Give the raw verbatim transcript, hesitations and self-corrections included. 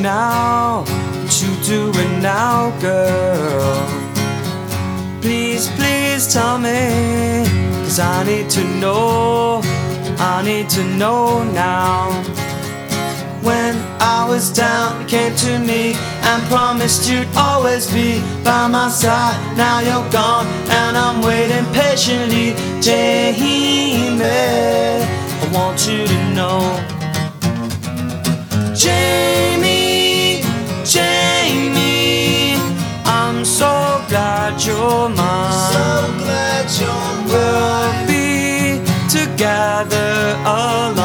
now? What you doing now, girl? Please, please tell me, 'cause I need to know, I need to know now. When I was down, you came to me and promised you'd always be by my side. Now you're gone and I'm waiting patiently. Jamie, I want you to know. Jamie, Jamie, I'm so glad you're mine. So glad you're mine. We'll be together alone.